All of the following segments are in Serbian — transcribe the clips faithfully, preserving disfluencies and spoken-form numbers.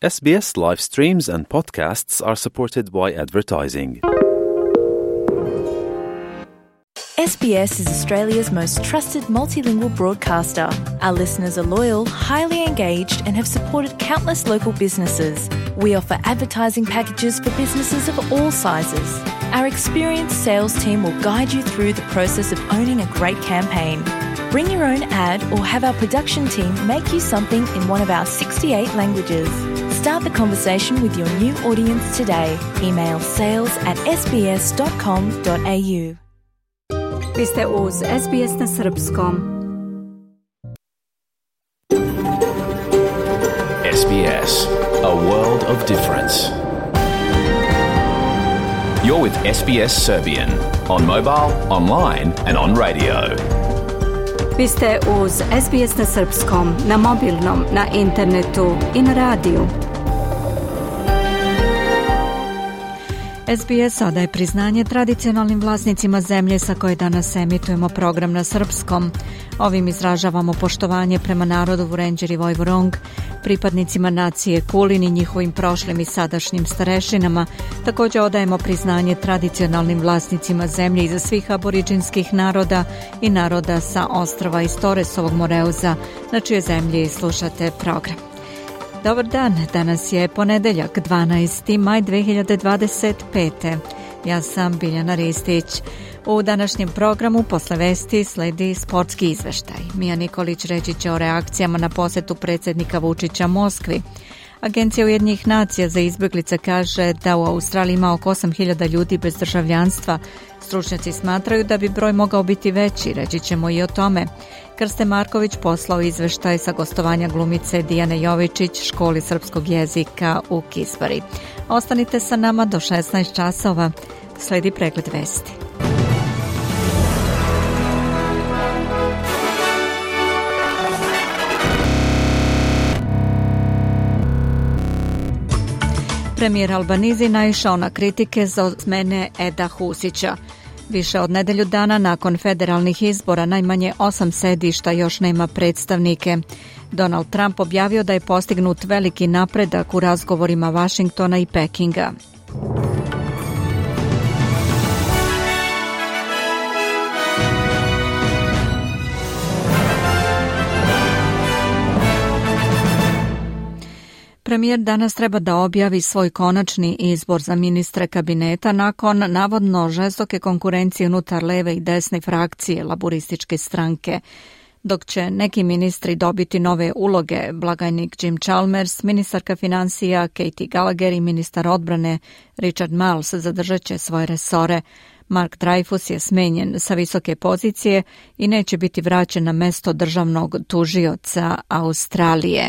S B S live streams and podcasts are supported by advertising. S B S is Australia's most trusted multilingual broadcaster. Our listeners are loyal, highly engaged, and have supported countless local businesses. We offer advertising packages for businesses of all sizes. Our experienced sales team will guide you through the process of owning a great campaign. Bring your own ad or have our production team make you something in one of our sixty-eight languages. Start the conversation with your new audience today. Email sales at s b s dot com dot a u. Vi ste uz S B S na srpskom. S B S, a world of difference. You're with S B S Serbian on mobile, online and on radio. Vi ste uz S B S na srpskom, na mobilnom, na internetu i na radiju. S B S odaje priznanje tradicionalnim vlasnicima zemlje sa koje danas emitujemo program na srpskom. Ovim izražavamo poštovanje prema narodu Vurenđer i Vojvorong, pripadnicima nacije Kulin i njihovim prošlim i sadašnjim starešinama. Također odajemo priznanje tradicionalnim vlasnicima zemlje iza svih aboriđinskih naroda i naroda sa ostrava iz Toresovog Moreuza, na čije zemlji slušate program. Dobar dan, danas je ponedeljak, dvanaesti maj dve hiljade dvadeset pete. Ja sam Biljana Ristić. U današnjem programu posle vesti sledi sportski izveštaj. Mija Nikolić reći će o reakcijama na posetu predsjednika Vučića Moskvi. Agencija Ujedinjenih nacija za izbjeglice kaže da u Australiji ima oko osam hiljada ljudi bez državljanstva. Stručnjaci smatraju da bi broj mogao biti veći, reći ćemo i o tome. Krste Marković poslao izveštaj sa gostovanja glumice Dijane Jovičić školi srpskog jezika u Kisbari. Ostanite sa nama do šesnaest časova. Sledi pregled vesti. Premijer Albanizi naišao na kritike za smene Eda Husića. Više od nedelju dana nakon federalnih izbora najmanje osam sedišta još nema predstavnike. Donald Trump objavio da je postignut veliki napredak u razgovorima Vašingtona i Pekinga. Premijer danas treba da objavi svoj konačni izbor za ministre kabineta nakon navodno žestoke konkurencije unutar leve i desne frakcije laburističke stranke. Dok će neki ministri dobiti nove uloge, blagajnik Jim Chalmers, ministarka financija Katie Gallagher i ministar odbrane Richard Marles zadržat će svoje resore. Mark Dreyfus je smenjen sa visoke pozicije i neće biti vraćen na mesto državnog tužioca Australije.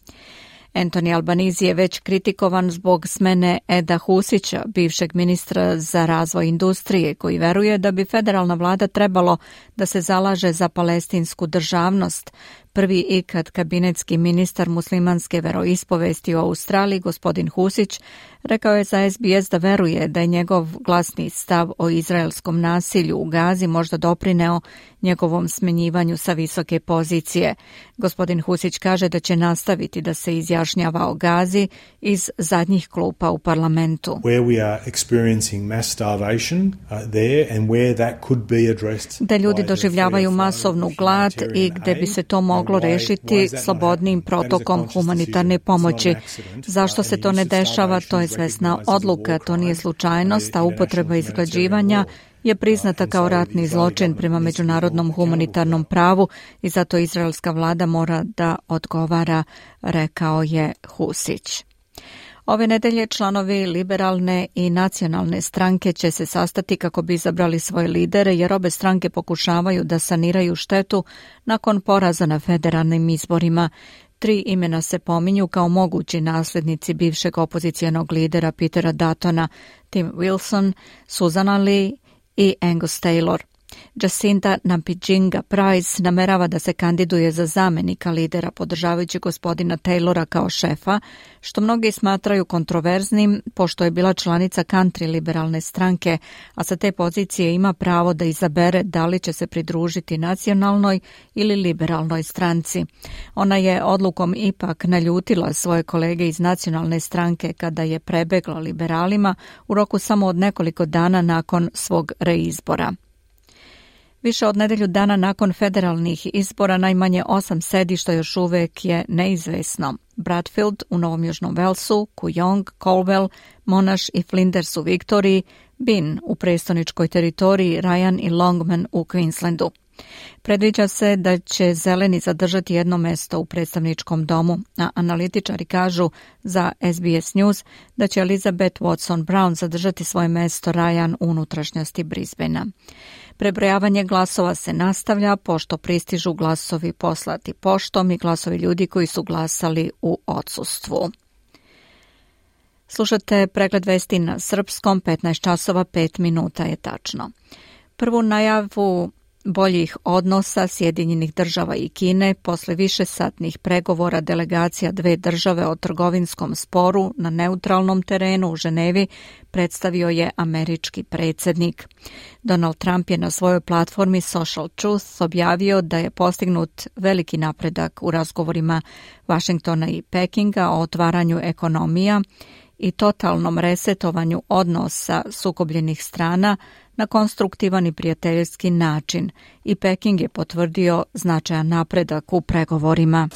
Anthony Albanese je već kritikovan zbog smene Eda Husića, bivšeg ministra za razvoj industrije, koji veruje da bi federalna vlada trebalo da se zalaže za palestinsku državnost. Prvi ikad kabinetski ministar muslimanske veroispovesti u Australiji, gospodin Husić, rekao je za S B S da veruje da je njegov glasni stav o izraelskom nasilju u Gazi možda doprineo njegovom smenjivanju sa visoke pozicije. Gospodin Husić kaže da će nastaviti da se izjašnjava o Gazi iz zadnjih klupa u parlamentu. Where we are experiencing mass starvation uh, there and where that could be addressed. Da ljudi doživljavaju masovnu glad i gde bi se to moglo rešiti slobodnim protokom humanitarne pomoći. Zašto se to ne dešava, to je svesna odluka, to nije slučajnost, a upotreba izglađivanja je priznata kao ratni zločin prema međunarodnom humanitarnom pravu i zato izraelska vlada mora da odgovara, rekao je Husić. Ove nedelje članovi liberalne i nacionalne stranke će se sastati kako bi izabrali svoje lidere, jer obe stranke pokušavaju da saniraju štetu nakon poraza na federalnim izborima. Tri imena se pominju kao mogući nasljednici bivšeg opozicijonog lidera Petera Duttona, Tim Wilson, Susan Lee i Angus Taylor. Jacinta Nampijinga Price namerava da se kandiduje za zamenika lidera podržavajući gospodina Taylora kao šefa, što mnogi smatraju kontroverznim pošto je bila članica country liberalne stranke, a sa te pozicije ima pravo da izabere da li će se pridružiti nacionalnoj ili liberalnoj stranci. Ona je odlukom ipak naljutila svoje kolege iz nacionalne stranke kada je prebegla liberalima u roku samo od nekoliko dana nakon svog reizbora. Više od nedelju dana nakon federalnih izbora najmanje osam sedišta još uvek je neizvesno. Bradfield u Novom Južnom Walesu, Kooyong, Colwell, Monash i Flinders u Viktoriji, Bin u prestoničkoj teritoriji, Ryan i Longman u Queenslandu. Predviđa se da će zeleni zadržati jedno mesto u predstavničkom domu, a analitičari kažu za S B S News da će Elizabeth Watson-Brown zadržati svoje mesto Ryan u unutrašnjosti Brisbanea. Prebrojavanje glasova se nastavlja pošto pristižu glasovi poslati poštom i glasovi ljudi koji su glasali u odsustvu. Slušate pregled vesti na srpskom, petnaest časova pet minuta je tačno. Prvu najavu boljih odnosa Sjedinjenih država i Kine posle višesatnih pregovora delegacija dve države o trgovinskom sporu na neutralnom terenu u Ženevi predstavio je američki predsjednik. Donald Trump je na svojoj platformi Social Truth objavio da je postignut veliki napredak u razgovorima Vašingtona i Pekinga o otvaranju ekonomija i totalnom resetovanju odnosa sukobljenih strana na konstruktivan i prijateljski način i Peking je potvrdio značajan napredak u pregovorima.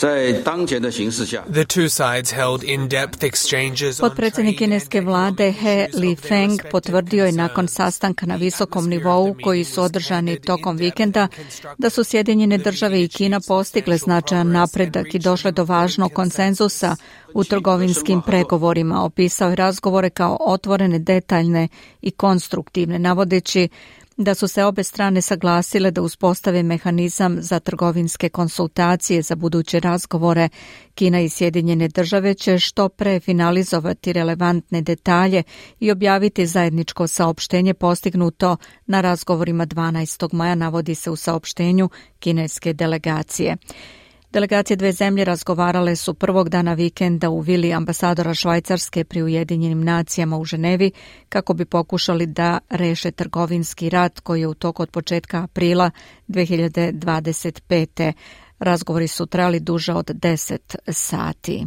Potpredsjednik kineske vlade He Lifeng potvrdio je nakon sastanka na visokom nivou koji su održani tokom vikenda da su Sjedinjene države i Kina postigle značajan napredak i došle do važnog konsenzusa u trgovinskim pregovorima. Opisao je razgovore kao otvorene, detaljne i konstruktivne, navodeći da su se obe strane saglasile da uspostave mehanizam za trgovinske konsultacije za buduće razgovore. Kina i Sjedinjene države će što pre finalizovati relevantne detalje i objaviti zajedničko saopštenje postignuto na razgovorima dvanaestog maja, navodi se u saopštenju kineske delegacije. Delegacije dve zemlje razgovarale su prvog dana vikenda u vili ambasadora Švajcarske pri Ujedinjenim nacijama u Ženevi kako bi pokušali da reše trgovinski rat koji je u toku od početka aprila dve hiljade dvadeset pete. Razgovori su trajali duže od deset sati.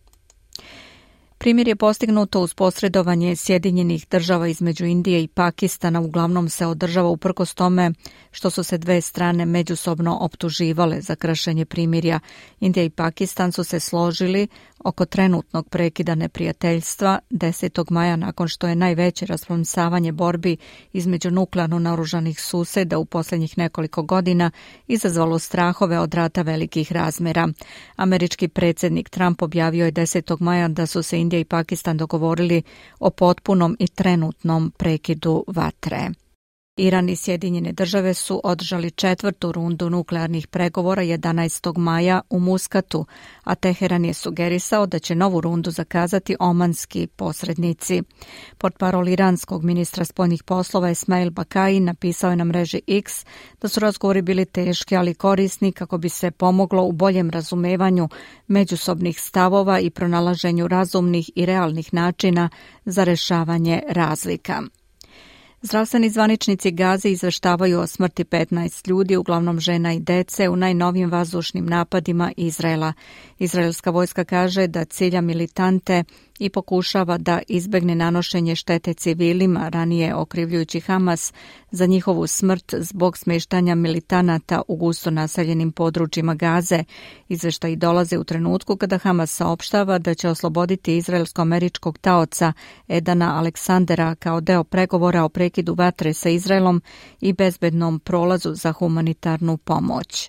Primjer je postignuto uz posredovanje Sjedinjenih država između Indije i Pakistana, uglavnom se održava uprkos tome što su se dve strane međusobno optuživale za kršenje primirja. Indija i Pakistan su se složili oko trenutnog prekida neprijateljstva desetog maja nakon što je najveće rasplamsavanje borbi između nuklearno naoružanih suseda u posljednjih nekoliko godina izazvalo strahove od rata velikih razmjera. Američki predsjednik Trump objavio je desetog maja da su se Indija i Pakistan dogovorili o potpunom i trenutnom prekidu vatre. Iran i Sjedinjene države su održali četvrtu rundu nuklearnih pregovora jedanaestog maja u Muskatu, a Teheran je sugerisao da će novu rundu zakazati omanski posrednici. Portparol iranskog ministra spoljnih poslova Esmail Bakai napisao je na mreži X da su razgovori bili teški, ali korisni kako bi se pomoglo u boljem razumevanju međusobnih stavova i pronalaženju razumnih i realnih načina za rešavanje razlika. Zdravstveni zvaničnici Gaze izveštavaju o smrti petnaest ljudi, uglavnom žena i dece, u najnovijim vazdušnim napadima Izraela. Izraelska vojska kaže da cilja militante i pokušava da izbegne nanošenje štete civilima, ranije okrivljujući Hamas za njihovu smrt zbog smještanja militanata u gusto naseljenim područjima Gaze. Izveštaji dolaze u trenutku kada Hamas saopštava da će osloboditi izraelsko-američkog taoca Edana Aleksandera kao deo pregovora o prekidu vatre sa Izraelom i bezbednom prolazu za humanitarnu pomoć.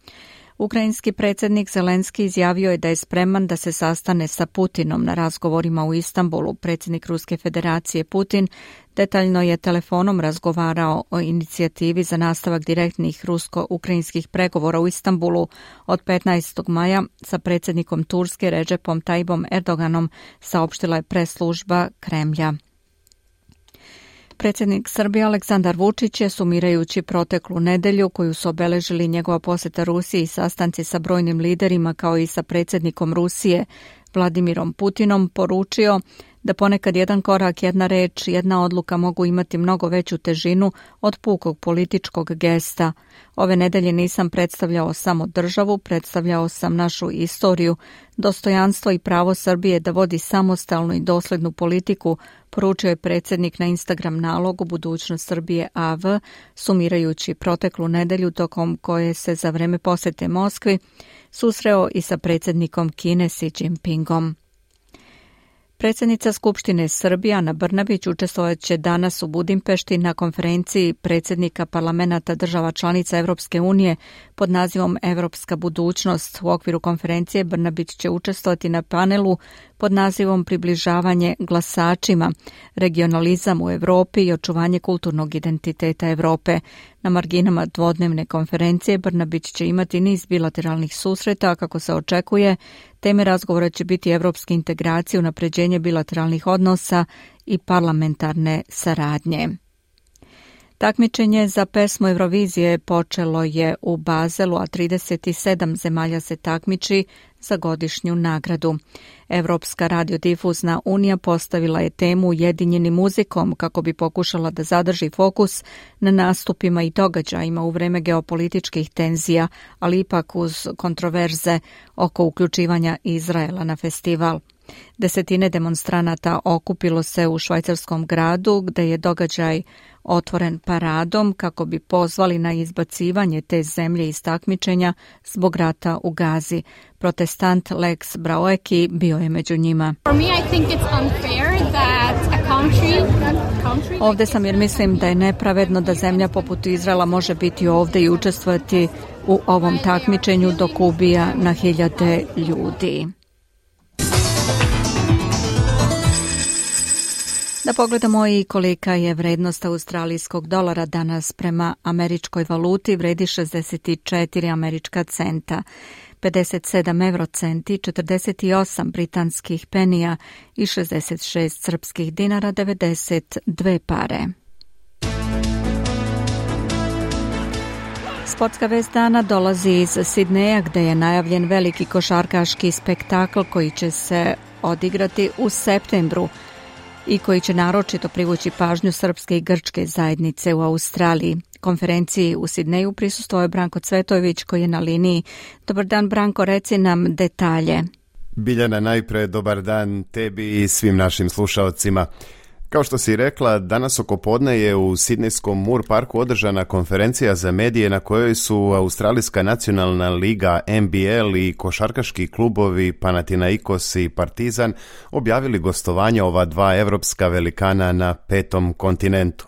Ukrajinski predsjednik Zelenski izjavio je da je spreman da se sastane sa Putinom na razgovorima u Istanbulu. Predsjednik Ruske federacije Putin detaljno je telefonom razgovarao o inicijativi za nastavak direktnih rusko-ukrajinskih pregovora u Istanbulu od petnaestog maja sa predsjednikom Turske Recepom Tayyipom Erdoganom, saopštila je press služba Kremlja. Predsjednik Srbije Aleksandar Vučić je, sumirajući proteklu nedelju koju su obeležili njegova posjeta Rusiji i sastanci sa brojnim liderima kao i sa predsjednikom Rusije Vladimirom Putinom, poručio da ponekad jedan korak, jedna reč, jedna odluka mogu imati mnogo veću težinu od pukog političkog gesta. Ove nedelje nisam predstavljao samo državu, predstavljao sam našu istoriju, dostojanstvo i pravo Srbije da vodi samostalnu i doslednu politiku, poručio je predsjednik na Instagram nalogu Budućnost Srbije A V, sumirajući proteklu nedelju tokom koje se za vreme posjete Moskvi susreo i sa predsjednikom Kine Xi Jinpingom. Predsjednica Skupštine Srbije Ana Brnabić učestvovat će danas u Budimpešti na konferenciji predsjednika parlamenata država članica Evropske unije pod nazivom Evropska budućnost. U okviru konferencije Brnabić će učestvovati na panelu pod nazivom Približavanje glasačima, regionalizam u Europi i očuvanje kulturnog identiteta Europe. Na marginama dvodnevne konferencije Brnabić će imati niz bilateralnih susreta, kako se očekuje. Teme razgovora će biti evropske integracije, unapređenje bilateralnih odnosa i parlamentarne saradnje. Takmičenje za pesmu Eurovizije počelo je u Bazelu, a trideset sedam zemalja se takmiči za godišnju nagradu. Evropska radiodifuzna unija postavila je temu Ujedinjeni muzikom kako bi pokušala da zadrži fokus na nastupima i događajima u vreme geopolitičkih tenzija, ali ipak uz kontroverze oko uključivanja Izraela na festival. Desetine demonstranata okupilo se u švajcarskom gradu gde je događaj otvoren paradom kako bi pozvali na izbacivanje te zemlje iz takmičenja zbog rata u Gazi. Protestant Lex Braueki bio je među njima. Ovde sam jer mislim da je nepravedno da zemlja poput Izraela može biti ovde i učestvovati u ovom takmičenju dok ubija na hiljade ljudi. Da pogledamo i kolika je vrednost australijskog dolara danas prema američkoj valuti, vredi šezdeset četiri američka centa, pedeset sedam evrocenti, četrdeset osam britanskih penija i šezdeset šest srpskih dinara, devedeset dve pare. Sportska vest dana dolazi iz Sidneja gde je najavljen veliki košarkaški spektakl koji će se odigrati u septembru i koji će naročito privući pažnju srpske i grčke zajednice u Australiji. Konferenciji u Sidneju prisustvovao je Branko Cvetojević koji je na liniji. Dobar dan Branko, reci nam detalje. Biljana, najpre dobar dan tebi i svim našim slušaocima. Kao što si rekla, danas oko podne je u Sidnejskom Moor Parku održana konferencija za medije na kojoj su Australijska nacionalna liga N B L i košarkaški klubovi Panathinaikos i Partizan objavili gostovanje ova dva evropska velikana na petom kontinentu.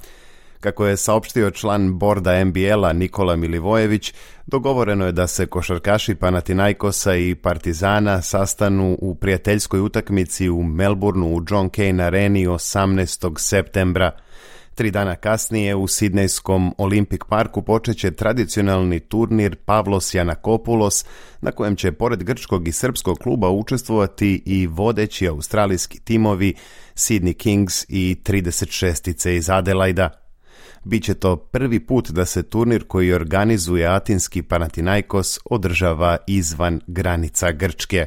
Kako je saopštio član borda N B L-a Nikola Milivojević, dogovoreno je da se košarkaši Panathinaikosa i Partizana sastanu u prijateljskoj utakmici u Melbourneu u John Cain areni osamnaestog septembra. Tri dana kasnije u Sidnejskom Olympic Parku počeće tradicionalni turnir Pavlos Janakopoulos, na kojem će pored grčkog i srpskog kluba učestvovati i vodeći australijski timovi Sydney Kings i trideset šestice iz Adelaida. Biće to prvi put da se turnir koji organizuje atinski Panathinaikos održava izvan granica Grčke.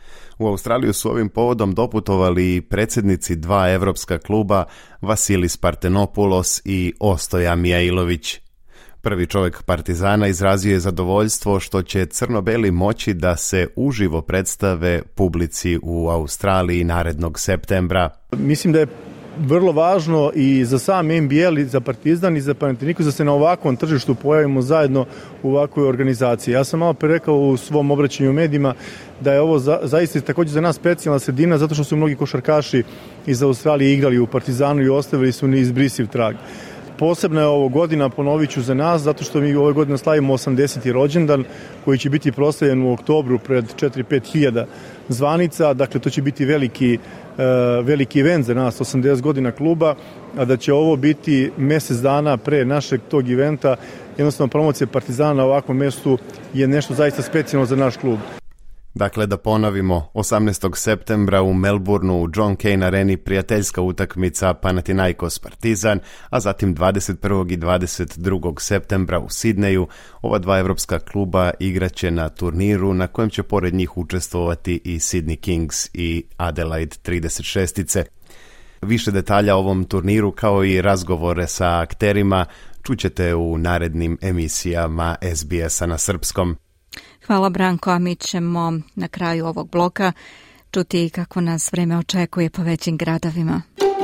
U Australiju su ovim povodom doputovali predsjednici dva evropska kluba Vasilis Partenopoulos i Ostoja Mijailović. Prvi čovjek Partizana izrazio je zadovoljstvo što će crno-beli moći da se uživo predstave publici u Australiji narednog septembra. Mislim da je vrlo važno i za sam N B L i za Partizan i za Panathinaikos da se na ovakvom tržištu pojavimo zajedno u ovakvoj organizaciji. Ja sam malo pre rekao u svom obraćanju u medijima da je ovo za, zaista također za nas specijalna sredina zato što su mnogi košarkaši iz Australije igrali u Partizanu i ostavili su neizbrisiv trag. Posebna je ovo godina, ponovit ću za nas, zato što mi ove godine slavimo osamdeseti rođendan koji će biti proslavljen u oktobru pred četiri do pet hiljada zvanica. Dakle, to će biti veliki, uh, veliki event za nas, osamdeset godina kluba, a da će ovo biti mjesec dana pre našeg tog eventa. Jednostavno, promocija Partizana na ovakvom mjestu je nešto zaista specijalno za naš klub. Dakle, da ponovimo, osamnaestog septembra u Melbourneu u John Cain areni prijateljska utakmica Panathinaikos Partizan, a zatim dvadeset prvog i dvadeset drugog septembra u Sidneju ova dva evropska kluba igraće na turniru na kojem će pored njih učestvovati i Sydney Kings i Adelaide trideset šestice. Više detalja o ovom turniru kao i razgovore sa akterima čućete u narednim emisijama S B S-a na srpskom. Hvala Branko, a mi ćemo na kraju ovog bloka čuti kako nas vreme očekuje po većim gradovima.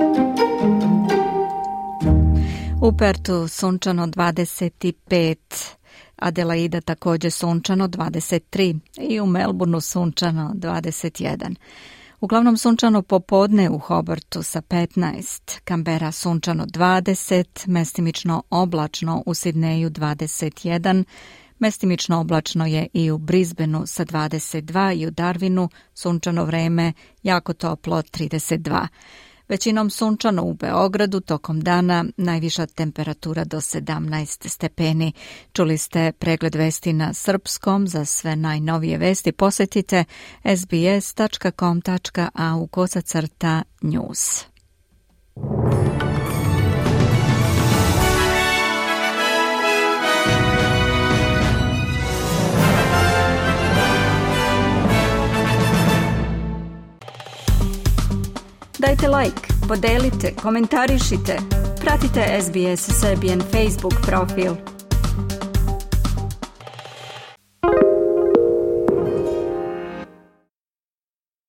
U Pertu sunčano dvadeset pet, Adelaida također sunčano dvadeset tri i u Melbourneu sunčano dvadeset jedan. Uglavnom sunčano popodne u Hobartu sa petnaest, Canberra sunčano dvadeset, mestimično oblačno u Sidneju dvadeset jedan, mestimično oblačno je i u Brisbaneu sa dvadeset dva i u Darwinu sunčano vreme, jako toplo trideset dva. Većinom sunčano u Beogradu tokom dana, najviša temperatura do sedamnaest stepeni. Čuli ste pregled vesti na srpskom. Za sve najnovije vesti posjetite s b s dot com dot a u kosacrta news. Dajte like, podelite, komentarišite, pratite S B S Serbian Facebook profil.